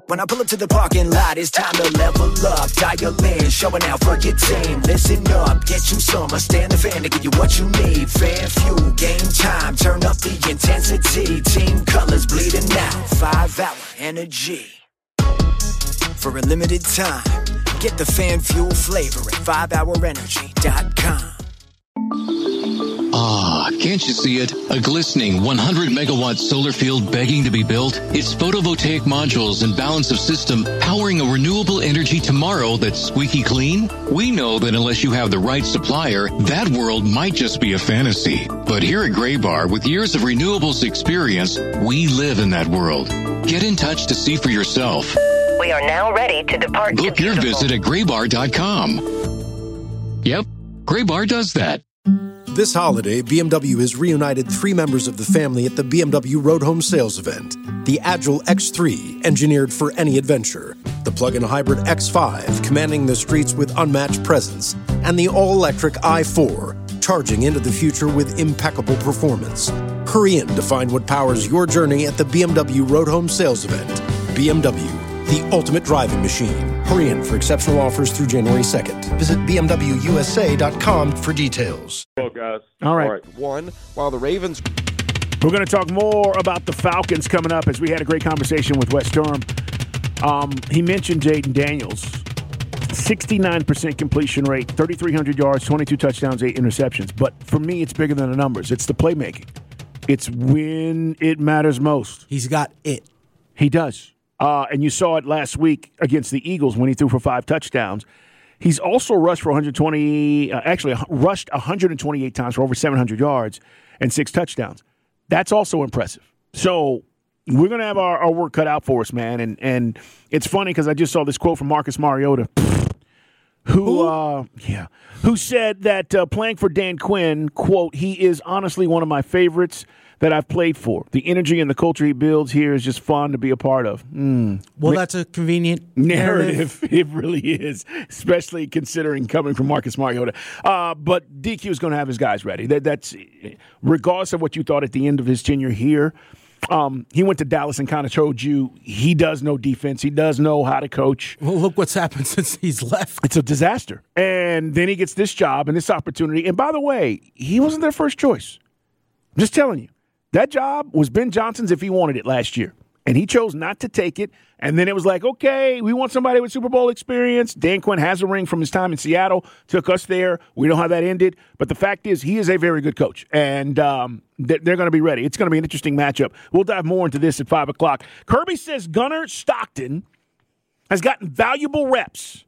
When I pull up to the parking lot, it's time to level up. Dial in, showing out for your team. Listen up, get you some. Stand the fan to give you what you need. Fan fuel, game time, turn up the intensity. Team colors bleeding out, 5-hour energy. For a limited time, get the fan fuel flavor at 5hourenergy.com. Ah, can't you see it? A glistening 100-megawatt solar field begging to be built? It's photovoltaic modules and balance of system powering a renewable energy tomorrow that's squeaky clean? We know that unless you have the right supplier, that world might just be a fantasy. But here at Graybar, with years of renewables experience, we live in that world. Get in touch to see for yourself. We are now ready to depart. Book your visit at graybar.com. Yep, Graybar does that. This holiday, BMW has reunited 3 members of the family at the BMW Road Home Sales event. The Agile X3, engineered for any adventure. The plug-in hybrid X5, commanding the streets with unmatched presence. And the all-electric i4, charging into the future with impeccable performance. Hurry in to find what powers your journey at the BMW Road Home Sales event. BMW, the ultimate driving machine. Hurry in for exceptional offers through January 2nd. Visit BMWUSA.com for details. Well, guys. All right. One, while the Ravens... We're going to talk more about the Falcons coming up, as we had a great conversation with Wes Durham. He mentioned Jaden Daniels. 69% completion rate, 3,300 yards, 22 touchdowns, 8 interceptions. But for me, it's bigger than the numbers. It's the playmaking. It's when it matters most. He's got it. He does. And you saw it last week against the Eagles when he threw for 5 touchdowns. He's also rushed for 128 times for over 700 yards and 6 touchdowns. That's also impressive. So we're going to have our work cut out for us, man. And it's funny because I just saw this quote from Marcus Mariota, who said that playing for Dan Quinn, quote, he is honestly one of my favorites that I've played for. The energy and the culture he builds here is just fun to be a part of. Well, that's a convenient narrative. It really is, especially considering coming from Marcus Mariota. But DQ is going to have his guys ready. That's regardless of what you thought at the end of his tenure here. He went to Dallas and kind of showed you he does know defense. He does know how to coach. Well, look what's happened since he's left. It's a disaster. And then he gets this job and this opportunity. And by the way, he wasn't their first choice. I'm just telling you. That job was Ben Johnson's if he wanted it last year. And he chose not to take it. And then it was like, okay, we want somebody with Super Bowl experience. Dan Quinn has a ring from his time in Seattle. Took us there. We know how that ended. But the fact is, he is a very good coach. And they're going to be ready. It's going to be an interesting matchup. We'll dive more into this at 5 o'clock. Kirby says Gunnar Stockton has gotten valuable reps.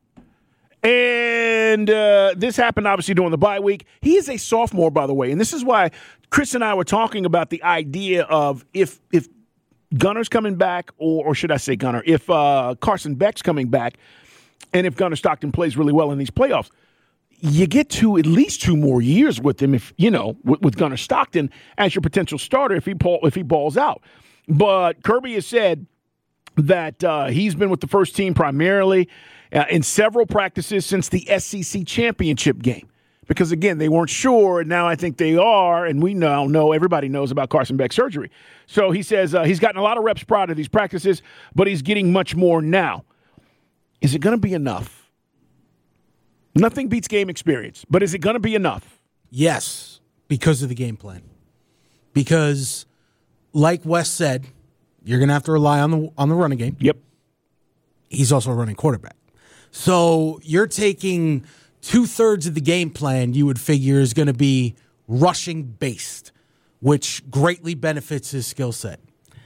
And this happened, obviously, during the bye week. He is a sophomore, by the way. And this is why Chris and I were talking about the idea of if Gunnar's coming back, or should I say Gunnar, if Carson Beck's coming back, and if Gunnar Stockton plays really well in these playoffs, you get to at least 2 more years with him, if with Gunnar Stockton as your potential starter if he balls out. But Kirby has said that he's been with the first team primarily in several practices since the SEC championship game. Because, again, they weren't sure, and now I think they are, and we now know, everybody knows about Carson Beck's surgery. So he says he's gotten a lot of reps prior to these practices, but he's getting much more now. Is it going to be enough? Nothing beats game experience, but is it going to be enough? Yes, because of the game plan. Because, like Wes said, you're going to have to rely on the running game. Yep. He's also a running quarterback. So you're taking 2/3 of the game plan you would figure is going to be rushing based, which greatly benefits his skill set.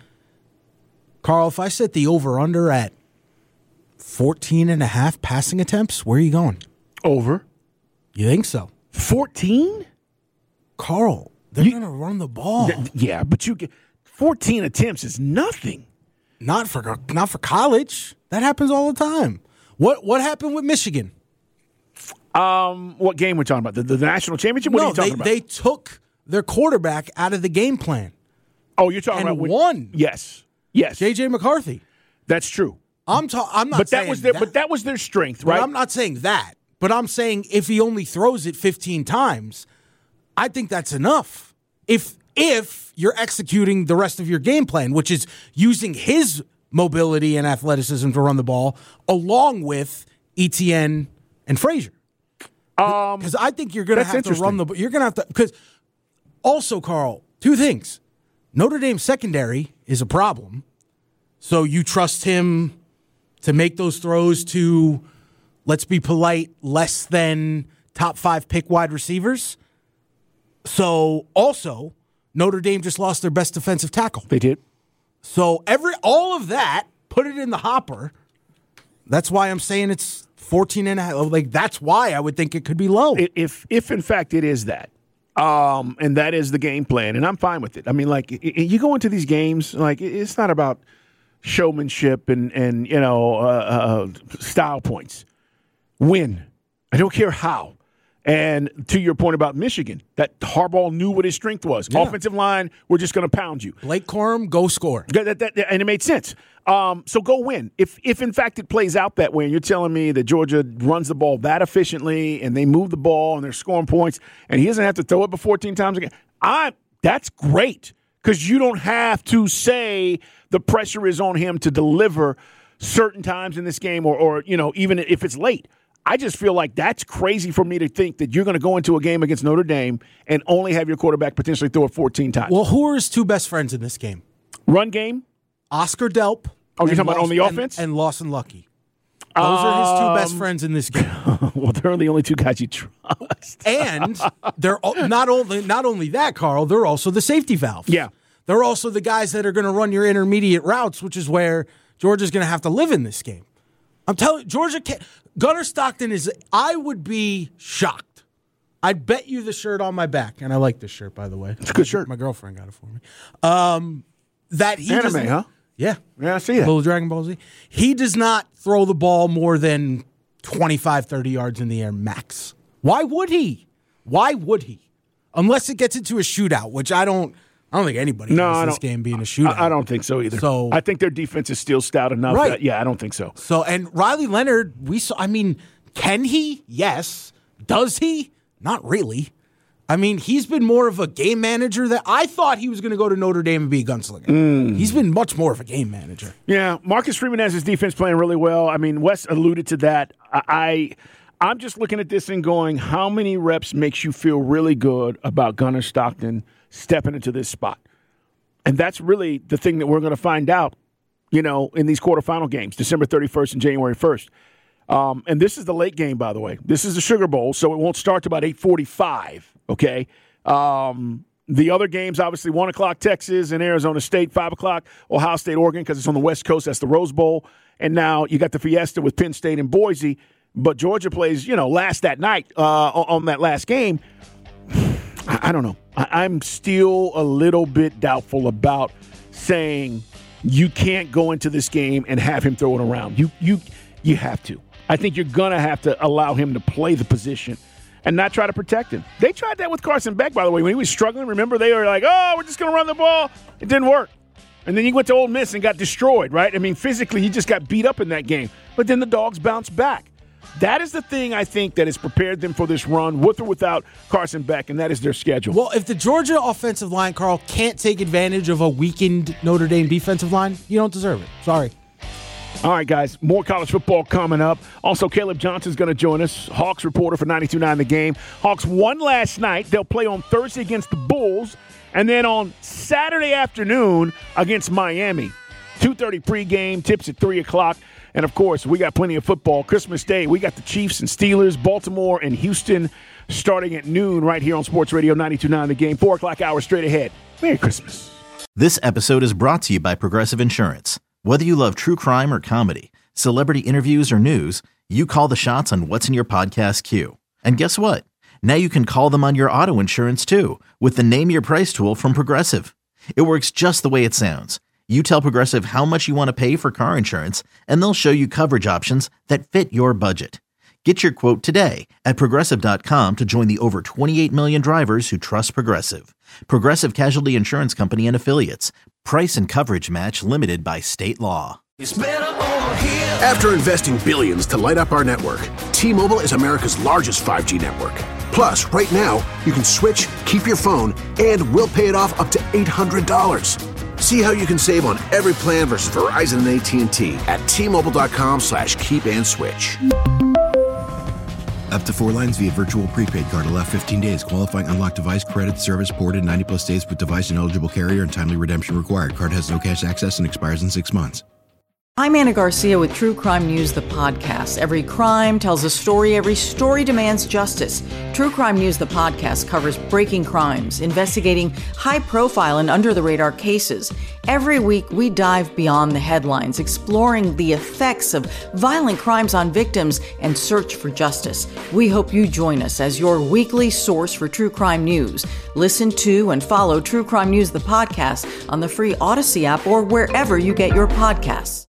Carl, if I set the over-under at 14.5 passing attempts, where are you going? Over. You think so? 14? Carl, they're going to run the ball. Yeah, but 14 attempts is nothing. Not for college. That happens all the time. What happened with Michigan? What game we're talking about? The national championship? What are you talking about? They took their quarterback out of the game plan. Oh, you're talking about won. Yes. J.J. McCarthy. That's true. I'm not but saying that. But that was their strength, right? But I'm not saying that. But I'm saying if he only throws it 15 times, I think that's enough. If you're executing the rest of your game plan, which is using his mobility and athleticism to run the ball, along with Etienne and Frazier. Because I think you're going to have to run the. You're going to have to. Because also, Carl, two things. Notre Dame's secondary is a problem, so you trust him to make those throws to, let's be polite, less than top 5 pick wide receivers. So also, Notre Dame just lost their best defensive tackle. They did. So all of that, put it in the hopper. That's why I'm saying it's 14.5. Like, that's why I would think it could be low. If in fact it is that, and that is the game plan, and I'm fine with it. I mean, like, you go into these games, like, it's not about showmanship and style points. Win. I don't care how. And to your point about Michigan, that Harbaugh knew what his strength was. Yeah. Offensive line, we're just going to pound you. Blake Corum, go score. And it made sense. So go win. If in fact it plays out that way, and you're telling me that Georgia runs the ball that efficiently and they move the ball and they're scoring points and he doesn't have to throw it but 14 times again, that's great, because you don't have to say the pressure is on him to deliver certain times in this game or even if it's late. I just feel like that's crazy for me to think that you're going to go into a game against Notre Dame and only have your quarterback potentially throw it 14 times. Well, who are his two best friends in this game? Run game? Oscar Delp. Oh, you're talking about on the offense? And Lawson Lucky. Those are his two best friends in this game. Well, they're the only two guys you trust. And they're not only that, Carl, they're also the safety valves. Yeah. They're also the guys that are going to run your intermediate routes, which is where Georgia's going to have to live in this game. I'm telling you, Georgia can't. Gunnar Stockton I would be shocked. I'd bet you the shirt on my back, and I like this shirt, by the way. It's a good shirt. My girlfriend got it for me. That he anime, huh? Yeah. Yeah, I see that. Little Dragon Ball Z. He does not throw the ball more than 25, 30 yards in the air max. Why would he? Unless it gets into a shootout, which I don't think anybody wants this game being a shootout. I don't think so either. So I think their defense is still stout enough. Right. That, I don't think so. So, and Riley Leonard, can he? Yes. Does he? Not really. I mean, he's been more of a game manager that I thought he was going to go to Notre Dame and be a gunslinger. He's been much more of a game manager. Yeah, Marcus Freeman has his defense playing really well. I mean, Wes alluded to that. I'm just looking at this and going, how many reps makes you feel really good about Gunnar Stockton stepping into this spot? And that's really the thing that we're going to find out, in these quarterfinal games, December 31st and January 1st. And this is the late game, by the way. This is the Sugar Bowl, so it won't start till about 8:45, okay? The other games, obviously, 1 o'clock Texas and Arizona State, 5 o'clock Ohio State, Oregon, because it's on the West Coast. That's the Rose Bowl. And now you got the Fiesta with Penn State and Boise. But Georgia plays, last that night on that last game. I don't know. I'm still a little bit doubtful about saying you can't go into this game and have him throw it around. You have to. I think you're going to have to allow him to play the position and not try to protect him. They tried that with Carson Beck, by the way. When he was struggling, remember, they were like, we're just going to run the ball. It didn't work. And then he went to Ole Miss and got destroyed, right? I mean, physically, he just got beat up in that game. But then the Dogs bounced back. That is the thing, I think, that has prepared them for this run, with or without Carson Beck, and that is their schedule. Well, if the Georgia offensive line, Carl, can't take advantage of a weakened Notre Dame defensive line, you don't deserve it. Sorry. All right, guys, more college football coming up. Also, Caleb Johnson's going to join us, Hawks reporter for 92.9 The Game. Hawks won last night. They'll play on Thursday against the Bulls, and then on Saturday afternoon against Miami. 2:30 pregame, tips at 3 o'clock. And, of course, we got plenty of football. Christmas Day, we got the Chiefs and Steelers, Baltimore and Houston starting at noon right here on Sports Radio 92.9 The Game. 4 o'clock hour straight ahead. Merry Christmas. This episode is brought to you by Progressive Insurance. Whether you love true crime or comedy, celebrity interviews or news, you call the shots on what's in your podcast queue. And guess what? Now you can call them on your auto insurance, too, with the Name Your Price tool from Progressive. It works just the way it sounds. You tell Progressive how much you want to pay for car insurance, and they'll show you coverage options that fit your budget. Get your quote today at Progressive.com to join the over 28 million drivers who trust Progressive. Progressive Casualty Insurance Company and Affiliates. Price and coverage match limited by state law. After investing billions to light up our network, T-Mobile is America's largest 5G network. Plus, right now, you can switch, keep your phone, and we'll pay it off up to $800. See how you can save on every plan versus Verizon and AT&T at T-Mobile.com/keep-and-switch. Up to 4 lines via virtual prepaid card. Allow 15 days. Qualifying unlocked device credit service ported 90-plus days with device and eligible carrier and timely redemption required. Card has no cash access and expires in 6 months. I'm Anna Garcia with True Crime News, the podcast. Every crime tells a story. Every story demands justice. True Crime News, the podcast, covers breaking crimes, investigating high-profile and under-the-radar cases. Every week, we dive beyond the headlines, exploring the effects of violent crimes on victims and search for justice. We hope you join us as your weekly source for true crime news. Listen to and follow True Crime News, the podcast, on the free Odyssey app or wherever you get your podcasts.